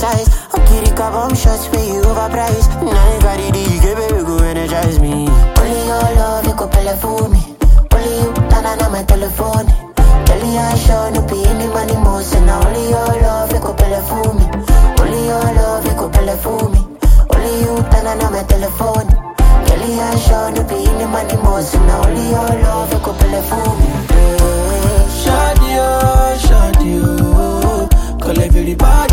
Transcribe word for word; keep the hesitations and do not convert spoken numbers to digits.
size. Okay, the bomb shots for you overpriced. Now you got it, you give it, go energize me. Only your love, you go play for me. Only you, tana na my telephone. Tell you I show no be any money more. So now only your love, you go play for me. Only your love, you go play for me. Only you, tana na my telephone. Tell you I show no be any money more. So now only your love, you go play for me. Shadi oh, shadi oh, call everybody.